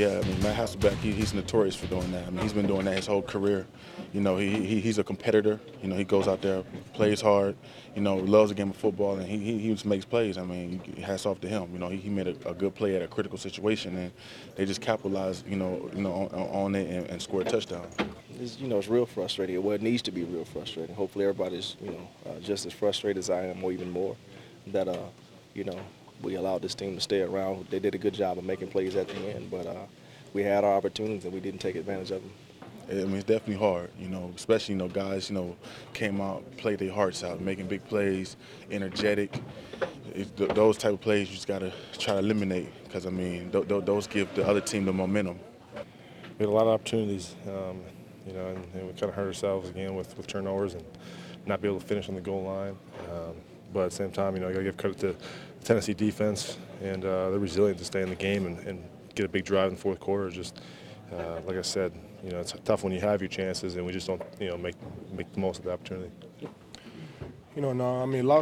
Yeah, I mean, Matt Hasselbeck, he's notorious for doing that. I mean, he's been doing that his whole career. You know, he's a competitor. You know, he goes out there, plays hard, you know, loves the game of football, and he just makes plays. I mean, hats off to him. You know, he made a good play at a critical situation, and they just capitalized, on it and scored a touchdown. It's real frustrating. Well, it needs to be real frustrating. Hopefully, everybody's just as frustrated as I am, or even more. That you know, we allowed this team to stay around. They did a good job of making plays at the end, but we had our opportunities and we didn't take advantage of them. I mean, it's definitely hard, especially, guys, came out, played their hearts out, making big plays, energetic. Those type of plays you just got to try to eliminate because, I mean, those give the other team the momentum. We had a lot of opportunities, and we kind of hurt ourselves again with turnovers and not be able to finish on the goal line. But at the same time, you got to give credit to the Tennessee defense and their resilience to stay in the game and get a big drive in the fourth quarter. Just like I said, it's tough when you have your chances and we just don't, make the most of the opportunity. No, I mean,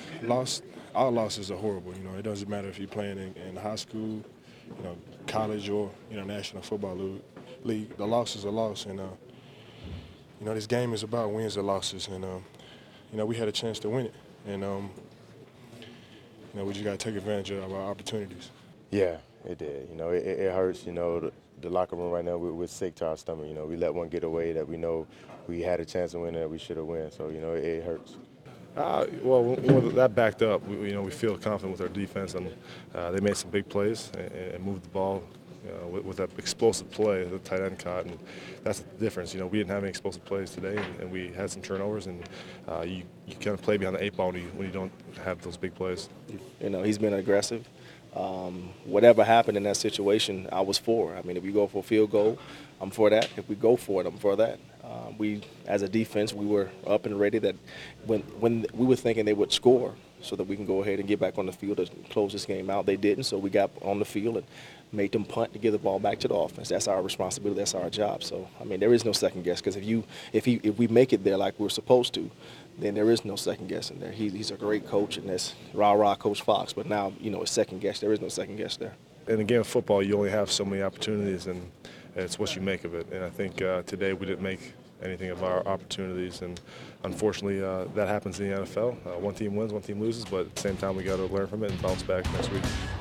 all losses are horrible. It doesn't matter if you're playing in high school, college, or National Football League. The losses are lost, and this game is about wins and losses, and we had a chance to win it, and we just got to take advantage of our opportunities. Yeah, it did. It hurts. The locker room right now, we're sick to our stomach. We let one get away that we know we had a chance to win that we should have won. So it hurts. Well, when that backed up, we feel confident with our defense, and they made some big plays and moved the ball with that explosive play the tight end caught, and that's the difference. We didn't have any explosive plays today, and we had some turnovers, and you kind of play behind the eight ball when you don't have those big plays. He's been aggressive. Whatever happened in that situation, I was for. I mean, if we go for a field goal, I'm for that. If we go for it, I'm for that. We, as a defense, we were up and ready that when we were thinking they would score so that we can go ahead and get back on the field to close this game out. They didn't, so we got on the field and made them punt to give the ball back to the offense. That's our responsibility. That's our job. So, I mean, there is no second guess because if we make it there like we're supposed to, then there is no second guess in there. He's a great coach, and that's rah-rah Coach Fox. But now, it's second guess. There is no second guess there. In the game of football, you only have so many opportunities, and it's what you make of it. And I think today we didn't make anything of our opportunities, and unfortunately that happens in the NFL. One team wins, one team loses, but at the same time we got to learn from it and bounce back next week.